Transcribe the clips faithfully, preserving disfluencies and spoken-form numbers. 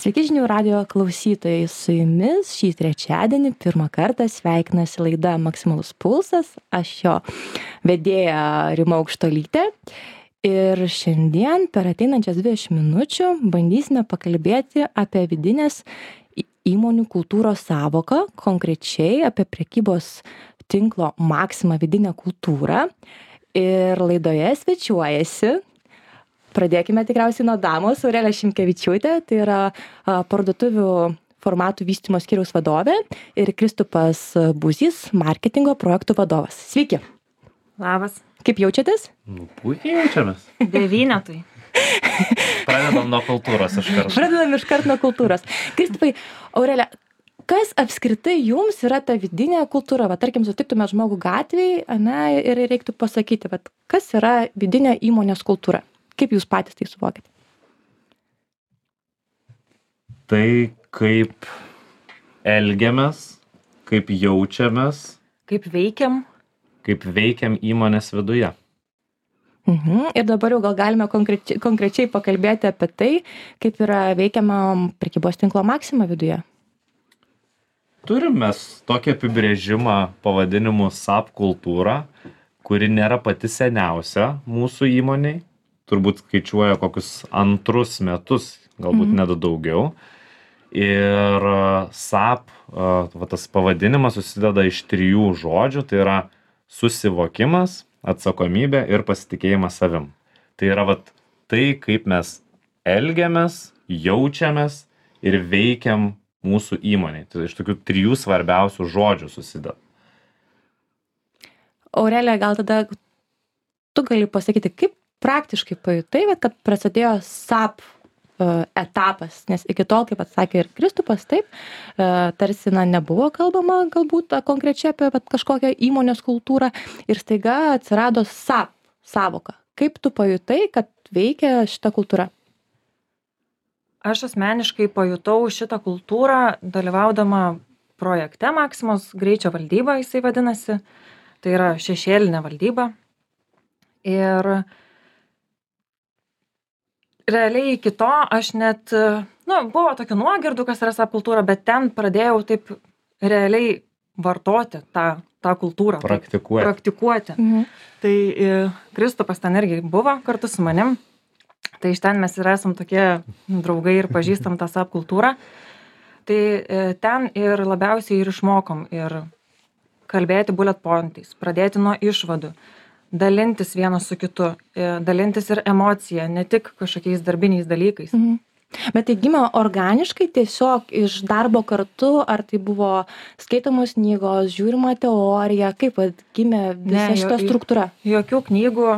Sveiki žinių radijo klausytojai, su jumis šį trečiadienį pirmą kartą sveikinasi laida Maksimalus pulsas, aš jo vedėja Rima Aukštuolytė ir šiandien per ateinančias dvidešimt minučių bandysime pakalbėti apie vidinės įmonių kultūros sąvoką, konkrečiai apie prekybos tinklo Maxima vidinę kultūrą ir laidoje svečiuojasi. Pradėkime tikriausiai nuo damos, Aurelija Šimkevičiūtė, tai yra a, parduotuvių formatų vystymo skyriaus vadovė ir Kristupas Buzys, marketingo projektų vadovas. Sveiki. Labas. Kaip jaučiatės? Nu, puikiai jaučiamės. Devynetui. Pradedam nuo kultūros iš karto. Pradedam iš karto nuo kultūros. Kristupai, Aurelija, kas apskritai jums yra ta vidinė kultūra? Va, tarkim, sutiktume žmogų gatvėje, ane, ir reiktų pasakyti, va, kas yra vidinė įmonės kultūra? Kaip jūs patys tai suvokite? Tai kaip elgiamės, kaip jaučiamės, Kaip veikiam? kaip veikiam įmonės viduje. Mhm. Ir dabar jau gal galime konkrečiai, konkrečiai pakalbėti apie tai, kaip yra veikiama prekybos tinklo Maxima viduje. Turim mes tokį apibrėžimą pavadinimu S A P kultūra, kuri nėra pati seniausia mūsų įmoniai. Turbūt skaičiuoja kokius antrus metus, galbūt Mhm. net daugiau. Ir a, S A P, a, va, tas pavadinimas susideda iš trijų žodžių, tai yra susivokimas, atsakomybė ir pasitikėjimas savim. Tai yra vat, tai, kaip mes elgiamės, jaučiamės ir veikiam mūsų įmonėje. Tai iš tokių trijų svarbiausių žodžių susideda. Aurelija, gal tada tu gali pasakyti, kaip praktiškai pajutai, kad prasidėjo S A P uh, etapas, nes iki tol, kaip atsakė ir Kristupas, taip, uh, tarsi na, nebuvo kalbama galbūt uh, konkrečiai apie vat, kažkokią įmonės kultūrą ir staiga atsirado S A P sąvoka. Kaip tu pajutai, kad veikia šita kultūra? Aš asmeniškai pajutau šitą kultūrą dalyvaudama projekte Maximos greičio valdyba, jisai vadinasi. Tai yra šešėlinė valdyba. Ir realiai iki to aš net, nu, buvo tokių nuogirdų, kas yra S A P kultūra, bet ten pradėjau taip realiai vartoti tą, tą kultūrą. taip Praktikuoti. Praktikuoti. Mhm. Tai e, Kristupas ten irgi buvo kartu su manim. Tai iš ten mes ir esam tokie draugai ir pažįstam tą S A P kultūrą. Tai e, ten ir labiausiai ir išmokom ir kalbėti bullet pointais, pradėti nuo išvadų, dalintis vienas su kitu, e, dalintis ir emociją, ne tik kažkokiais darbiniais dalykais. Mhm. Bet tai gimė organiškai tiesiog iš darbo kartu, ar tai buvo skaitomos knygos, žiūrima teorija, kaip vat, gimė visa Ne, šita jo- struktūra? Jokių knygų,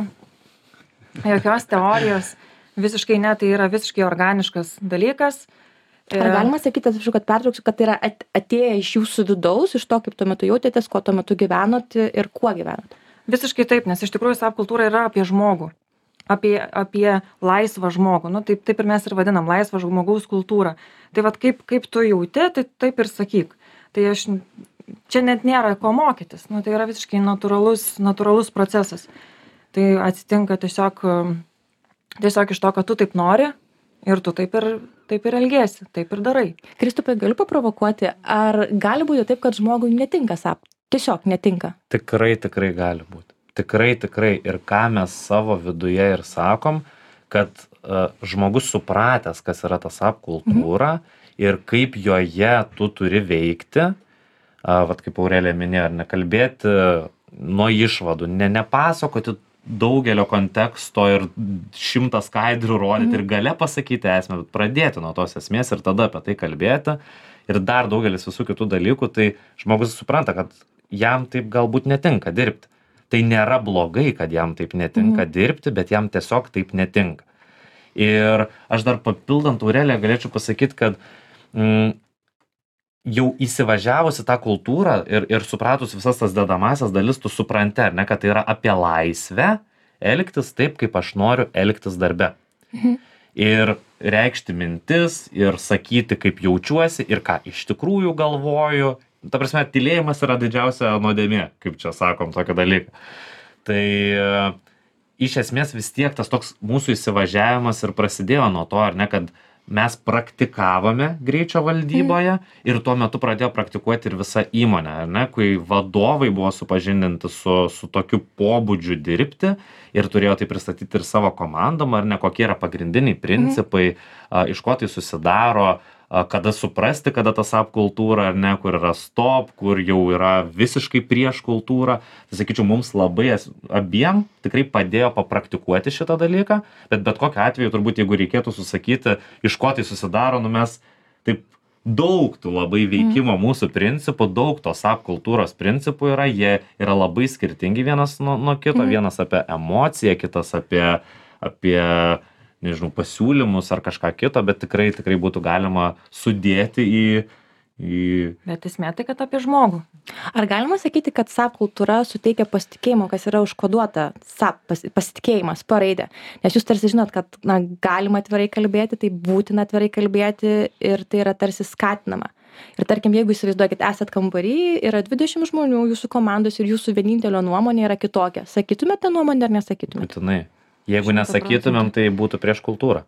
jokios teorijos, visiškai ne, tai yra visiškai organiškas dalykas. Ar E, galima sakyti, atsiprašau, kad pertrauksiu, kad tai yra at- atėję iš jūsų vidaus, iš to, kaip tuo metu jautėtės, kuo tuo metu gyvenot ir kuo gyvenot? Visiškai taip, nes iš tikrųjų S A P kultūra yra apie žmogų, apie, apie laisvą žmogų. Nu, taip, taip ir mes ir vadinam, laisvą žmogaus kultūrą. Tai vad kaip, kaip tu jauti, tai taip ir sakyk. Tai aš, čia net nėra ko mokytis, nu, tai yra visiškai natūralus, natūralus procesas. Tai atsitinka tiesiog, tiesiog iš to, kad tu taip nori ir tu taip ir, taip ir elgiesi, taip ir darai. Kristupai, galiu paprovokuoti, ar gali būti taip, kad žmogui netinka S A P? Tiesiog netinka. Tikrai, tikrai gali būti. Tikrai, tikrai. Ir ką mes savo viduje ir sakom, kad uh, žmogus supratęs, kas yra ta S A P kultūra mhm. ir kaip joje tu turi veikti, uh, vat kaip Aurelija minėjo, ar nekalbėti nuo išvadų, ne, nepasakoti daugelio konteksto ir šimtą skaidrių rodyti Mhm. ir gale pasakyti esmę, bet pradėti nuo tos esmės ir tada apie tai kalbėti. Ir dar daugelis visų kitų dalykų, tai žmogus supranta, kad jam taip galbūt netinka dirbti. Tai nėra blogai, kad jam taip netinka Mhm. dirbti, bet jam tiesiog taip netinka. Ir aš dar papildant Aureliją galėčiau pasakyti, kad mm, jau įsivažiavus į tą kultūrą ir, ir supratus visas tas dedamasias dalis, tu supranti, ar ne, kad tai yra apie laisvę elgtis taip, kaip aš noriu elgtis darbe. Mhm. Ir reikšti mintis, ir sakyti, kaip jaučiuosi, ir ką iš tikrųjų galvoju. Ta prasme, tylėjimas yra didžiausia nuodėmė, kaip čia sakom tokį dalyką. Tai iš esmės vis tiek tas toks mūsų įsivažiavimas ir prasidėjo nuo to, ar ne, kad mes praktikavome greičio valdyboje ir tuo metu pradėjo praktikuoti ir visa įmonė, ar ne, kai vadovai buvo supažindinti su, su tokiu pobūdžiu dirbti ir turėjo tai pristatyti ir savo komandom, ar ne, kokie yra pagrindiniai principai, a, iš ko tai susidaro, a, kada suprasti, kada ta SAP kultūra, ar ne, kur yra stop, kur jau yra visiškai prieš kultūrą. Tai sakyčiau, mums labai abiem tikrai padėjo papraktikuoti šitą dalyką, bet bet kokiu atveju turbūt, jeigu reikėtų susakyti, iš ko tai susidaro, nu mes taip daug tų labai veikimo mūsų principų, daug to SAP kultūros principų yra, jie yra labai skirtingi vienas nuo, nuo kito, vienas apie emociją, kitas apie, apie nežinau, pasiūlymus ar kažką kito, bet tikrai, tikrai būtų galima sudėti į, į... Bet esmė tai, kad apie žmogų. Ar galima sakyti, kad SAP kultūra suteikia pasitikėjimo, kas yra užkoduota SAP, pas, pasitikėjimas, paraidė? Nes jūs tarsi žinot, kad na, galima atvirai kalbėti, tai būtina atvirai kalbėti ir tai yra tarsi skatinama. Ir tarkim, jeigu įsivaizduokit, esat kambarį, yra dvidešimt žmonių, jūsų komandos ir jūsų vienintelio nuomonė yra kitokia. Sakytumėte tą nuomonę ar nesakytumėte? Būtinai. Jeigu nesakytumėm, tai būtų prieš kultūrą.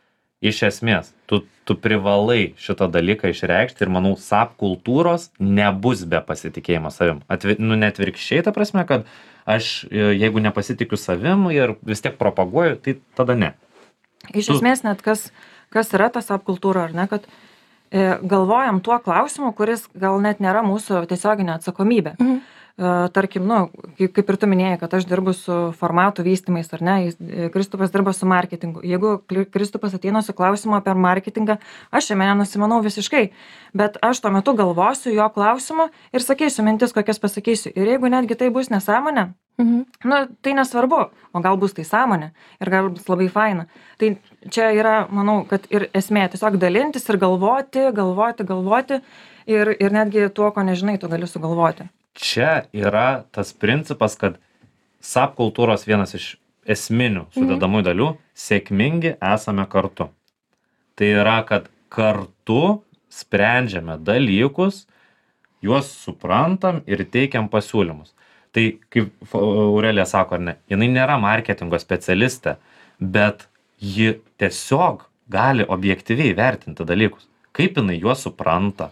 Iš esmės, tu, tu privalai šitą dalyką išreikšti ir manau, SAP kultūros nebus be pasitikėjimo savim. Atvi, nu, net virkščiai ta prasme, kad aš, jeigu nepasitikiu savim ir vis tiek propaguoju, tai tada ne. Iš Tu- esmės net kas, kas yra ta SAP kultūra, ar ne, kad e, galvojam tuo klausimu, kuris gal net nėra mūsų tiesioginė atsakomybė. Mhm. E, tarkim, nu, kaip, kaip ir tu minėjai, kad aš dirbu su formatų vystymais, ar ne, jis- e, Kristupas dirba su marketingu. Jeigu Kli- Kristupas ateina su klausimu apie marketingą, aš šiame nenusimanau visiškai, bet aš tuo metu galvosiu jo klausimu ir sakysiu mintis, kokias pasakysiu. Ir jeigu netgi tai bus nesąmonė, Mhm. nu, tai nesvarbu, o gal bus tai sąmonė ir gal bus labai faina. Tai čia yra, manau, kad ir esmė tiesiog dalintis ir galvoti, galvoti, galvoti ir, ir netgi tuo, ko nežinai, tu gali sugalvoti. Čia yra tas principas, kad SAP kultūros vienas iš esminių sudedamųjų dalių - sėkmingi esame kartu. Tai yra, kad kartu sprendžiame dalykus, juos suprantam ir teikiam pasiūlymus. Tai kaip Aurelija sako, ar ne, jinai nėra marketingo specialistė, bet ji tiesiog gali objektyviai vertinti dalykus. Kaip jinai juos supranta,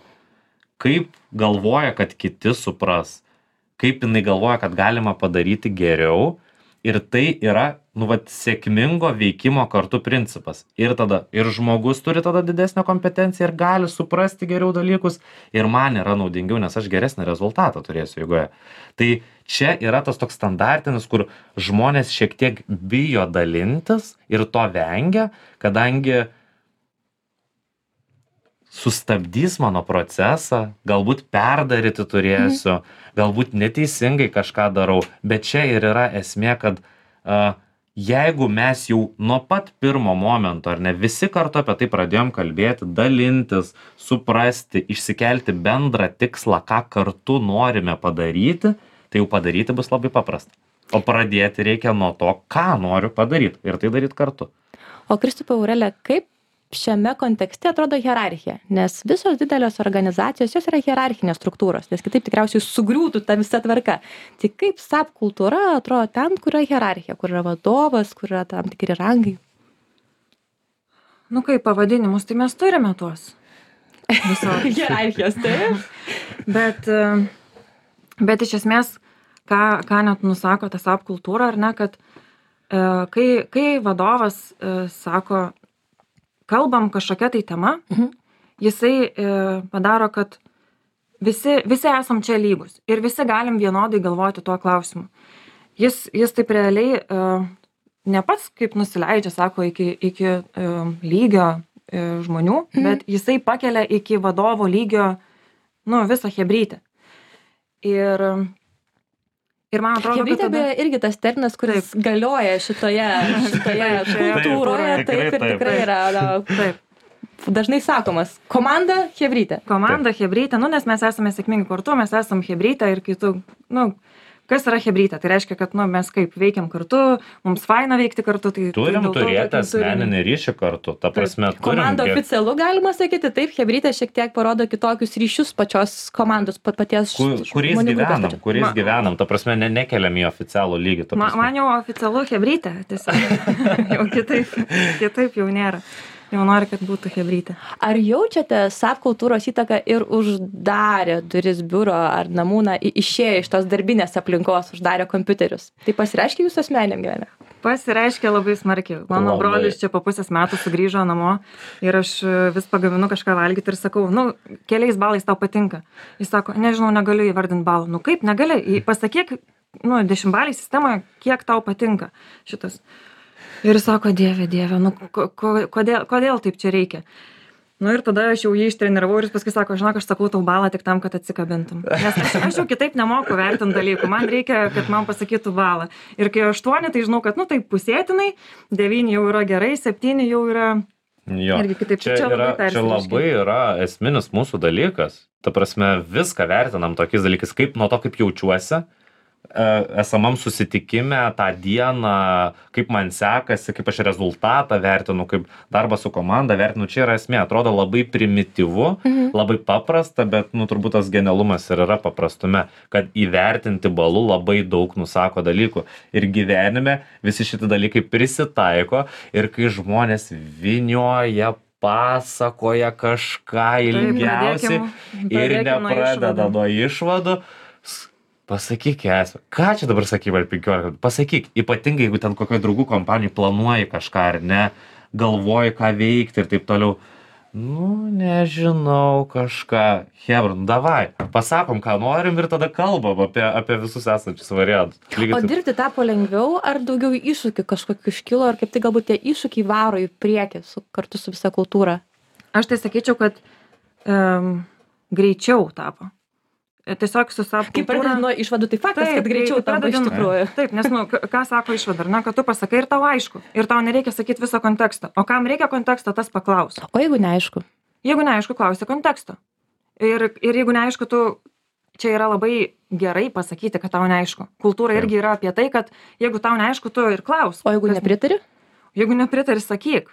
kaip galvoja, kad kiti supras, kaip jinai galvoja, kad galima padaryti geriau. Ir tai yra, nu, vat, sėkmingo veikimo kartu principas. Ir tada, ir žmogus turi tada didesnę kompetenciją ir gali suprasti geriau dalykus. Ir man yra naudingiau, nes aš geresnį rezultatą turėsiu eigoje. Tai čia yra tas toks standartinis, kur žmonės šiek tiek bijo dalintis ir to vengia, kadangi sustabdys mano procesą, galbūt perdaryti turėsiu, galbūt neteisingai kažką darau, bet čia ir yra esmė, kad uh, jeigu mes jau nuo pat pirmo momento, ar ne, visi kartu apie tai pradėjom kalbėti, dalintis, suprasti, išsikelti bendrą tikslą, ką kartu norime padaryti, tai jau padaryti bus labai paprasta. O pradėti reikia nuo to, ką noriu padaryti ir tai daryti kartu. O Kristupai, Aurelija, kaip šiame kontekste atrodo hierarchija? Nes visos didelės organizacijos, jos yra hierarchinės struktūros, nes kitaip tikriausiai sugriūtų ta visa tvarka. Tai kaip SAP kultūra atrodo ten, kur yra hierarchija, kur yra vadovas, kur yra tam tikri rangai? Nu kaip pavadinimus, tai mes turime tuos. Visos. Hierarchijos, taip? Bet, e, bet iš esmės, ką, ką net nusako ta SAP kultūra, ar ne, kad e, kai, kai vadovas e, sako, kalbam kažkokia tai tema, Mhm. jisai e, padaro, kad visi, visi esam čia lygus ir visi galim vienodai galvoti tuo klausimu. Jis, jis taip realiai e, ne pats kaip nusileidžia, sako, iki, iki e, lygio e, žmonių, Mhm. bet jisai pakelia iki vadovo lygio, nu, visą hebrytę. Ir, ir man atrodo, Hebrytė kad tada... beje irgi tas terminas, kuris galioja šitoje, šitoje Taip, kultūroje, taip, taip ir taip, tikrai yra na, Taip. dažnai sakomas. Komanda hebrytė. Komanda hebrytė, nu, nes mes esame sėkmingi kartu, mes esame hebrytė ir kai tu, nu, kas yra hebrytė? Tai reiškia, kad, nu, mes kaip veikiam kartu, mums faina veikti kartu. Tai, Turim tai dėl to turėti tokį turinį. asmeninį ryšį kartu. Ta prasme, turim Komanda ge- oficialu galima sakyti, taip, hebrytė šiek tiek parodo kitokius ryšius pačios komandos, pat paties Kur, kuriais žmonių grupės gyvenam, pačios. kuriais Ma- gyvenam, ta prasme, ne, nekeliam į oficialų lygį. ta Ma, prasme. man jau oficialu hebrytė, tiesiog jau kitaip, kitaip jau nėra. jau nori, kad būtų chebrytė. Ar jaučiate SAP kultūros įtaką ir uždarė duris biuro ar namų, na, i- išėjo iš tos darbinės aplinkos, uždarė kompiuterius? Tai pasireiškia jūsų asmeniniam gyvenime? Pasireiškia labai smarkiai. Mano Labai. brolis čia po pusės metų sugrįžo namo ir aš e, vis pagaminu kažką valgyti ir sakau, nu, keliais balais tau patinka. Jis sako, nežinau, negaliu įvardinti balų. Nu kaip, negali, Į- pasakyk, nu, dešimtbaliai sistemoje, kiek tau patinka šitas. Ir jis sako, dieve, dieve, nu, ko, ko, kodėl, kodėl taip čia reikia? Nu ir tada aš jau jį ištreniravau ir jis paskui sako, žinok, aš sakau tau balą tik tam, kad atsikabintum. Nes aš, aš jau kitaip nemoku vertinti dalykų. Man reikia, kad man pasakytų balą. Ir kai aštuoni, tai žinau, kad, nu, tai pusėtinai, devyni jau yra gerai, septyni jau yra... Jo, Irgi kitaip, čia, čia labai yra, čia persireiškia. labai yra esminis mūsų dalykas. Ta prasme, viską vertinam tokiais dalykais, kaip nuo to, kaip jaučiuosi, e, esamam susitikime tą dieną, kaip man sekasi, kaip aš rezultatą vertinu, kaip darbą su komanda vertinu. Čia yra esmė. Atrodo labai primityvu, Mhm. labai paprasta, bet, nu, turbūt tas genialumas ir yra paprastume, kad įvertinti balų labai daug nusako dalykų. Ir gyvenime visi šitie dalykai prisitaiko ir kai žmonės vinioja, pasakoja kažką ilgiausiai pradėkim- ir pradėkim nuo nepradeda išvadų. nuo išvadų, s- pasakyk esmę. Ką čia dabar sakai, ar penkiolika? Pasakyk, ypatingai jeigu ten kokioje draugų kompanijai planuoji kažką ar ne, galvoji, ką veikti ir taip toliau. Nu, nežinau, kažką. Hebra, nu davai, pasakom, ką norim ir tada kalbam apie, apie visus esančius variantus. Lygiai O taip- dirbti tapo lengviau, ar daugiau iššūkių kažkokių iškilo, ar kaip tai galbūt tie iššūkiai varo į priekį su, kartu su visa kultūra? Aš tai sakyčiau, kad um, greičiau tapo. E, Tiesiog su SAP Kai pradedi nuo išvadų, tai faktas, kad greičiau tai tampa iš pradedi nuo- tikrųjų. Taip, nes, nu, k- ką sako išvada, ar ne, kad tu pasakai ir tau aišku. Ir tau nereikia sakyti viso konteksto. O kam reikia konteksto, tas paklaus. O jeigu neaišku? Jeigu neaišku, klausi konteksto. Ir, ir jeigu neaišku, tu čia yra labai gerai pasakyti, kad tau neaišku. Kultūra irgi yra apie tai, kad jeigu tau neaišku, tu ir klaus. O jeigu Kas- nepritari? Jeigu nepritari, sakyk.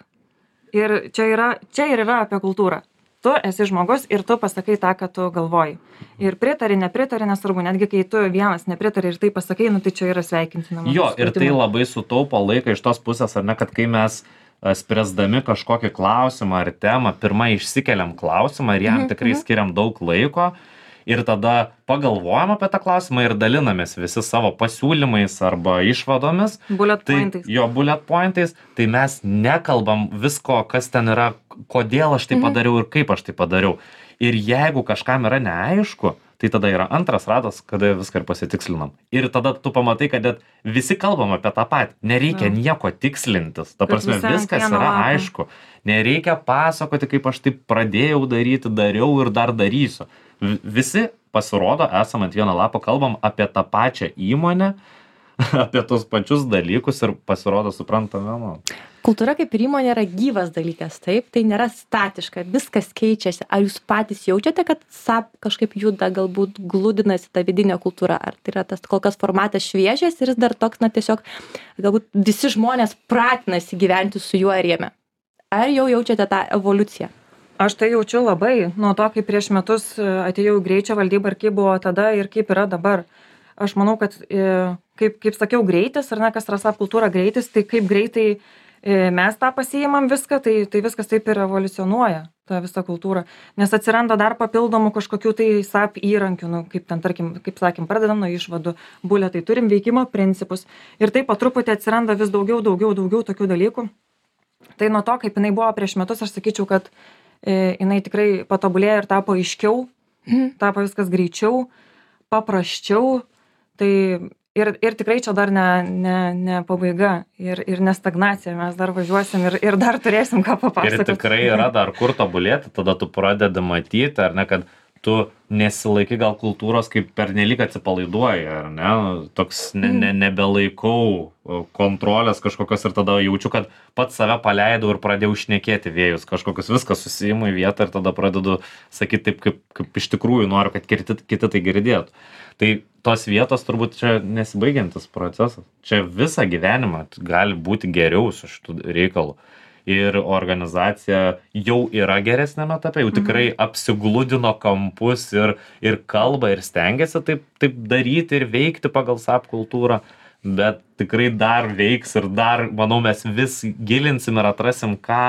Ir čia, yra, čia ir yra apie kultūrą. Tu esi žmogus ir tu pasakai tą, ką tu galvoji. Ir pritari, nepritari, nesvarbu, netgi kai tu vienas nepritari ir tai pasakai, nu tai čia yra sveikintina. mano Jo, ir tai supratimu. labai sutaupo laiką iš tos pusės, ar ne, kad kai mes e, spręsdami kažkokį klausimą ar temą, pirmą išsikeliam klausimą ir jam Mhm, tikrai mhm. skiriam daug laiko ir tada pagalvojam apie tą klausimą ir dalinamės visi savo pasiūlymais arba išvadomis. Bullet Tai pointais. jo bullet pointais, tai mes nekalbam visko, kas ten yra, kodėl aš tai Mhm. padariau ir kaip aš tai padariau. Ir jeigu kažkam yra neaišku, tai tada yra antras ratas, kada viską ir pasitikslinam. Ir tada tu pamatai, kad net visi kalbam apie tą patį. Nereikia Jo. nieko tikslintis. Ta Kad prasme, visi ant viskas vieno yra lapo. aišku. Nereikia pasakoti, kaip aš taip pradėjau daryti, dariau ir dar darysiu. V- Visi pasirodo, esam ant vieno lapo, kalbam apie tą pačią įmonę, apie tos pačius dalykus ir pasirodo suprantame. Nu. Kultūra kaip ir įmonė yra gyvas dalykas, taip? Tai nėra statiška, viskas keičiasi. Ar jūs patys jaučiate, kad SAP kažkaip juda, galbūt glūdinasi ta vidinė kultūra? Ar tai yra tas kol kas formatas šviežias ir jis dar toks, na tiesiog, galbūt visi žmonės pratinasi gyventi su juo ir jame? Ar jau jaučiate tą evoliuciją? Aš tai jaučiu labai nuo to, kai prieš metus e, atėjau į greičio valdybą ir kaip buvo tada ir kaip yra dabar. Aš manau, kad, e, kaip, kaip sakiau, greitis, ar ne, kas yra SAP kultūra greitis, tai kaip greitai e, mes tą pasiimam viską, tai, tai viskas taip ir evoliucionuoja, ta visa kultūra. Nes atsiranda dar papildomų kažkokių tai SAP įrankių, nu, kaip ten, tarkim, kaip sakėm, pradedam nuo išvadų, buletai, turim veikimo principus. Ir taip po truputį atsiranda vis daugiau, daugiau, daugiau tokių dalykų. Tai nuo to, kaip jinai buvo prieš metus, aš sakyčiau, kad e, jinai tikrai patobulėjo ir tapo aiškiau, Mhm. tapo viskas greičiau, paprasčiau. Tai ir, ir tikrai čia dar ne, ne, ne pabaiga ir, ir ne stagnacija, mes dar važiuosim ir, ir dar turėsim ką Ir papasakoti. tikrai yra dar kur tobulėti, tada tu pradedi matyti, ar ne, kad tu nesilaikai gal kultūros, kaip pernelyg atsipalaiduoji, ar ne, toks ne, ne, nebelaikau o, kontrolės kažkokios ir tada jaučiu, kad pats save paleidau ir pradėjau šnekėti vėjus, kažkokius viskas susiimu į vietą ir tada pradedu sakyti taip, kaip, kaip iš tikrųjų noriu, kad kiti, kiti tai girdėtų. Tai tos vietos turbūt čia nesibaigiantis procesas. Čia visą gyvenimą gali būti geriau su šitų reikalų. Ir organizacija jau yra geresnėme etape, jau tikrai apsigludino kampus ir, ir kalba ir stengiasi taip, taip daryti ir veikti pagal SAP kultūrą, bet tikrai dar veiks ir dar, manau, mes vis gilinsim ir atrasim, ką,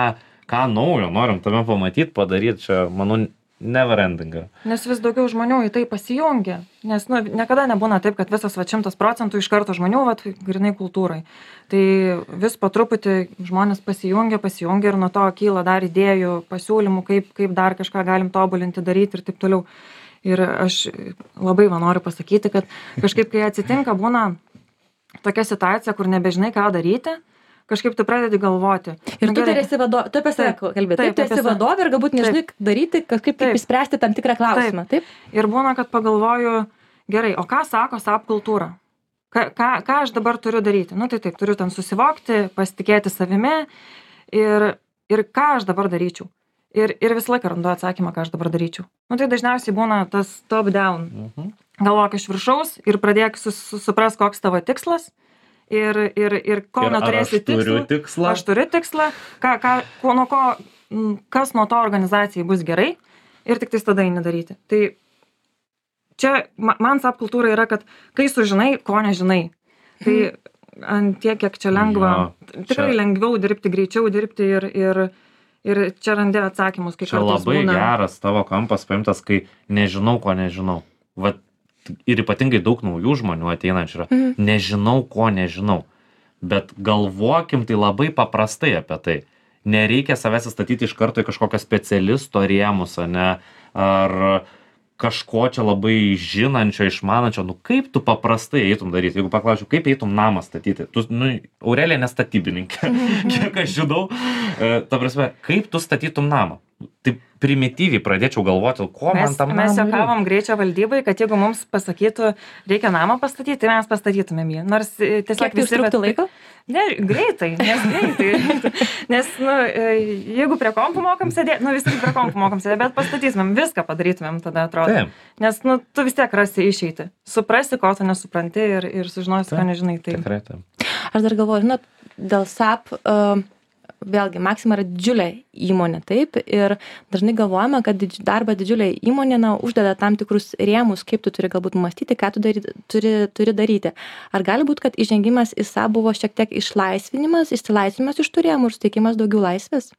ką naujo norim tame pamatyt, padaryt, čia, manau, never ending. Nes vis daugiau žmonių į tai pasijungia. Nes nu, niekada nebūna taip, kad visas va šimtas procentų iš karto žmonių, va, grinai kultūrai. Tai vis po truputį žmonės pasijungia, pasijungia ir nuo to kyla dar idėjų, pasiūlymų, kaip, kaip dar kažką galim tobulinti, daryti ir taip toliau. Ir aš labai va noriu pasakyti, kad kažkaip, kai atsitinka, būna tokia situacija, kur nebežinai, ką daryti, kažkaip tu pradedi galvoti. Ir tu tai esi vadovė, tu apie save kalbėti, taip, tu esi vadovė ir galbūt nežinai, ką daryti, kažkaip kaip išspręsti tam tikrą klausimą, taip? Ir būna, kad pagalvoju, gerai, o ką sako sap kultūra? Ką, ką, ką aš dabar turiu daryti? Nu tai taip, turiu ten susivokti, pasitikėti savimi ir, ir ką aš dabar daryčiau? Ir, ir visą laiką randu atsakymą, ką aš dabar daryčiau. Nu tai dažniausiai būna tas top down. Mhm. Galvok iš viršaus ir pradėk sus, supras, koks tavo tikslas. Ir, ir, ir ko ir neturėsi tikslų, tikslą? Aš turiu tikslą, ką, ką, ko, nuo ko, kas nuo to organizacijai bus gerai ir tik tais tada eini daryti. Tai čia man sap kultūra yra, kad kai sužinai, ko nežinai, tai ant tiek, kiek čia lengva, jo, tikrai čia lengviau dirbti, greičiau dirbti ir, ir, ir čia randi atsakymus, kai kartais būna. Čia labai geras tavo kampas paimtas, kai nežinau, ko nežinau. Vat ir ypatingai daug naujų žmonių ateinančių yra. Mhm. Nežinau, ko nežinau. Bet galvokim tai labai paprastai apie tai. Nereikia savęs įstatyti iš karto į kažkokią specialisto rėmus, ne? Ar kažko čia labai žinančio, išmanančio. Nu kaip tu paprastai eitum daryti? Jeigu paklausiu, kaip eitum namą statyti? Tu, nu, Aurelija nestatybininkė, kiek aš žinau. E, ta prasme, kaip tu statytum namą? Taip primityviai pradėčiau galvoti, ko mes, man tam mes namui juokavom greičio valdybai, kad jeigu mums pasakytų, reikia namą pastatyti, tai mes pastatytumėm jį. Nors tiesiog kiek visi truktų laiko? Ne, greitai, nes greitai. Nes, nu, jeigu prie kompų mokam sėdėti, nu vis tik prie kompų mokam sėdėti, bet pastatytumėm, viską padarytumėm tada, atrodo. Taip. Nes, nu, tu vis tiek rasi išeiti. Suprasi, ko tu nesupranti ir, ir sužinosi, ko nežinai. Tai. Tikrai taip. Aš dar galvoju, žinot, dėl sap, uh, vėlgi, Maxima yra didžiulė įmonė, taip, ir dažnai galvojame, kad didž, darbą didžiulė įmonė, na, uždeda tam tikrus rėmus, kaip tu turi galbūt mąstyti, ką tu daryti, turi, turi daryti. Ar gali būti, kad įžengimas į sap buvo šiek tiek išlaisvinimas, išsilaisvinimas iš tų rėmų ir suteikimas daugiau laisvės?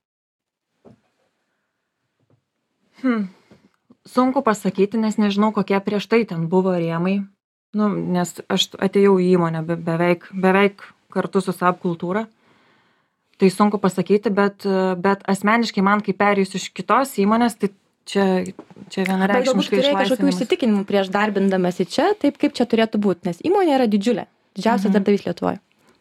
Hmm. Sunku pasakyti, nes nežinau, kokie prieš tai ten buvo rėmai. Nu, nes aš atėjau į įmonę be, beveik, beveik kartu su sap kultūra. Tai sunku pasakyti, bet, bet asmeniškai man, kai perėjus iš kitos įmonės, tai čia, čia vienareikšmiškai išlaisvinimas. Bet galbūt turėjai kažkokių įsitikinimų prieš darbindamasi čia, taip kaip čia turėtų būti, nes įmonė yra didžiulė, didžiausias mhm. darbdavys Lietuvoje.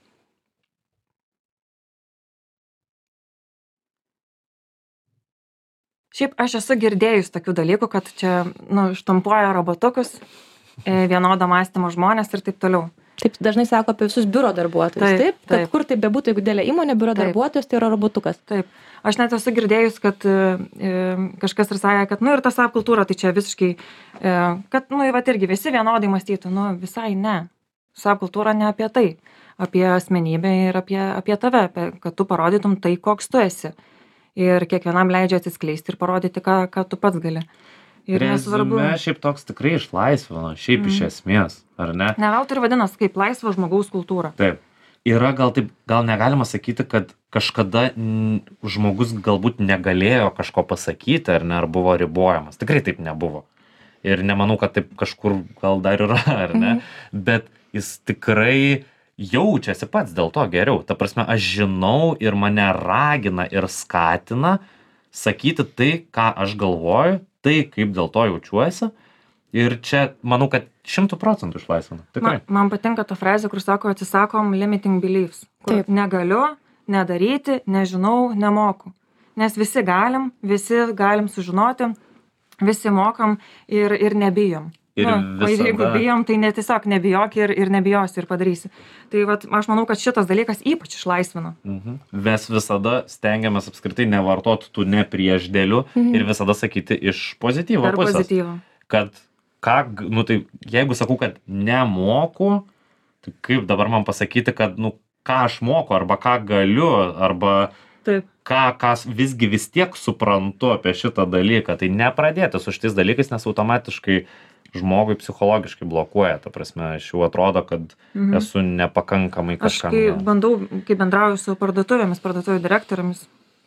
Šiaip aš esu girdėjus tokių dalykų, kad čia, nu, štampuoja robotukus, vienodo mąstymo žmonės ir taip toliau. Taip dažnai sako apie visus biuro darbuotojus, taip, taip, kad taip. Kur tai bebūtų, jeigu didelė įmonė, biuro taip. Darbuotojas, tai yra robotukas. Taip, aš net esu girdėjus, kad e, kažkas ir sakė, kad, nu ir ta sap kultūra, tai čia visiškai, e, kad, nu, vat irgi visi vienodai mąstytų, nu, visai ne. Sap kultūra ne apie tai, apie asmenybę ir apie, apie tave, apie, kad tu parodytum tai, koks tu esi. Ir kiekvienam leidžia atsiskleisti ir parodyti, ką, ką tu pats gali. Ir nesvarbu. Rezume šiaip toks tikrai išlaisvino, šiaip mm. iš esmės, ar ne? Ne veltui ir vadinas kaip laisvo žmogaus kultūra. Taip. Yra gal taip, gal negalima sakyti, kad kažkada n, žmogus galbūt negalėjo kažko pasakyti, ar ne, ar buvo ribojamas. Tikrai taip nebuvo. Ir nemanau, kad taip kažkur gal dar yra, ar ne? Mm. Bet jis tikrai jaučiasi pats dėl to geriau. Ta prasme, aš žinau ir mane ragina ir skatina sakyti tai, ką aš galvoju, tai, kaip dėl to jaučiuosi. Ir čia, manau, kad šimtų procentų išlaisvina. Tikrai. Man, man patinka ta frazė, kur sako, atsisakom limiting beliefs. Kur negaliu, nedaryti, nežinau, nemoku. Nes visi galim, visi galim sužinoti, visi mokam ir, ir nebijom. Ir nu, visada... jeigu bijom, tai ne tiesiog nebijok ir, ir nebijosi ir padarysi. Tai vat, aš manau, kad šitas dalykas ypač išlaisvina. Mhm. Mes visada stengiamės apskritai nevartoti tų ne priešdėlių mhm. ir visada sakyti iš pozityvo per pusės. Pozityvo. Kad, ką, nu tai, jeigu sakau, kad nemoku, tai kaip dabar man pasakyti, kad, nu, ką aš moku, arba ką galiu, arba... Taip. Ką, ką visgi vis tiek suprantu apie šitą dalyką, tai nepradėti su šitais dalykais, nes automatiškai žmogui psichologiškai blokuoja, ta prasme, aš jau atrodo, kad mhm. esu nepakankamai kažkam. Aš kai bandau, kai bendrauju su parduotuvėmis, parduotuvių direktoriamis,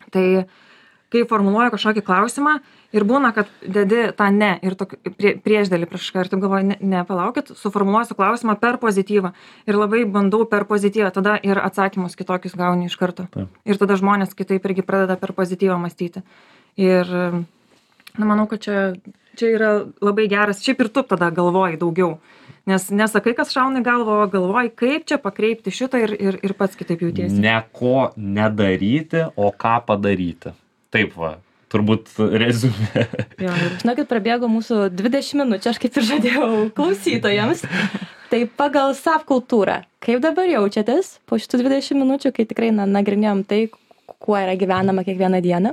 Tai kai formuluoju kažkokį klausimą ir būna, kad dedi tą ne ir tokį prie, priešdėlį prieš ką ir taip galvoju, ne, ne, palaukit, suformuluosiu klausimą per pozityvą ir labai bandau per pozityvą, tada ir atsakymus kitokius gauni iš karto. Taip. Ir tada žmonės kitaip irgi pradeda per pozityvą mąstyti. Ir na, manau, kad čia, čia yra labai geras, šiaip ir tu tada galvoji daugiau. Nes nesakai, kas šauna į galvą, o galvoji, kaip čia pakreipti šitą ir, ir, ir pats kitaip jautiesi. Ne ko nedaryti, o ką padaryti. Taip va, turbūt rezumė. Jo, ir... Žinokit, prabėgo mūsų dvidešimt minučių, aš kaip ir žadėjau klausytojams. Tai pagal SAP kultūrą, kaip dabar jaučiatės po šitų dvidešimt minučių, kai tikrai na, nagrinėjom tai, kuo yra gyvenama kiekvieną dieną?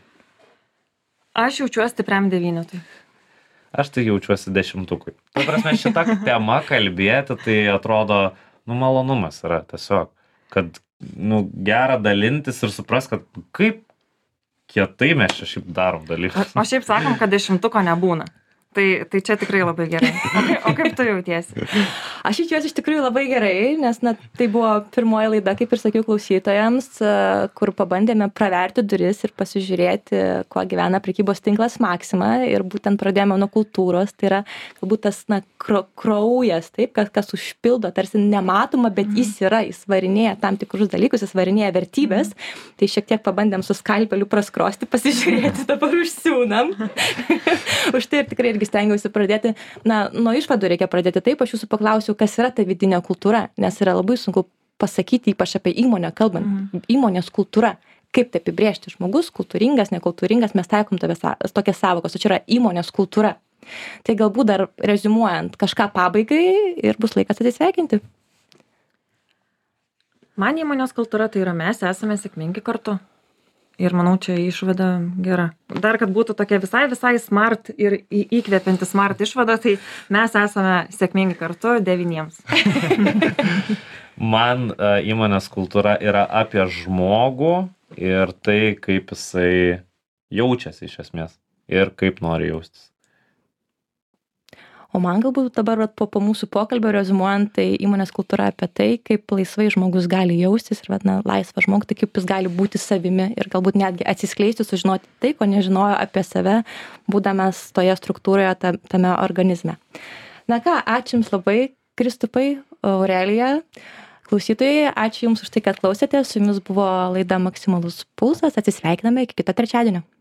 Aš jaučiuosi stipriam devynetui. Aš tai jaučiuosi dešimtukui. Ta prasme, šitą temą kalbėti, tai atrodo, nu, malonumas yra tiesiog, kad, nu, gera dalintis ir supras, kad kaip kietai mes čia šiaip darom dalykus. O šiaip sakom, kad dešimtuko nebūna. Tai, tai čia tikrai labai gerai. O kaip, o kaip tu jautiesi? Aš jaučiuosi iš tikrųjų labai gerai, nes na, tai buvo pirmoji laida, kaip ir sakiau klausytojams, kur pabandėme praverti duris ir pasižiūrėti, kuo gyvena prekybos tinklas Maxima. Ir būtent pradėjome nuo kultūros. Tai yra galbūt tas na, kro, kraujas, taip, kas, kas užpildo, tarsi nematoma, bet jis yra, jis varinėja tam tikrus dalykus, jis varinėja vertybės. Tai šiek tiek pabandėm su skalpeliu praskrosti, pasižiūrėti, dabar užsiūnam. Už tai ir tikrai irgi stengiausi pradėti, na, nuo išvadų reikia pradėti taip, aš jūsų paklausiu, kas yra ta vidinė kultūra, nes yra labai sunku pasakyti, ypač apie įmonę kalbant, mm. įmonės kultūra, kaip tai apibrėžti, žmogus, kultūringas, nekultūringas, mes taikom tokias sąvokas, o čia yra įmonės kultūra. Tai galbūt dar reziumuojant kažką pabaigai ir bus laikas atsisveikinti. Man įmonės kultūra tai yra mes esame sėkmingi kartu. Ir manau, čia išvada gera. Dar, kad būtų tokia visai, visai smart ir į, įkvepianti smart išvada, tai mes esame sėkmingi kartu devyniems. Man uh, įmonės kultūra yra apie žmogų ir tai, kaip jisai jaučiasi iš esmės ir kaip nori jaustis. O man galbūt dabar po, po mūsų pokalbio reziumuojant, tai įmonės kultūra apie tai, kaip laisvai žmogus gali jaustis ir na, laisvas žmogus, tai kaip jis gali būti savimi ir galbūt netgi atsiskleisti, sužinoti tai, ko nežinojo apie save, būdamas toje struktūroje, tame organizme. Na ką, ačiū Jums labai, Kristupai, Aurelija. Klausytojai, ačiū Jums už tai, kad klausėte. Su Jumis buvo laida Maksimalus pulsas. Atsisveikiname iki kito trečiadienio.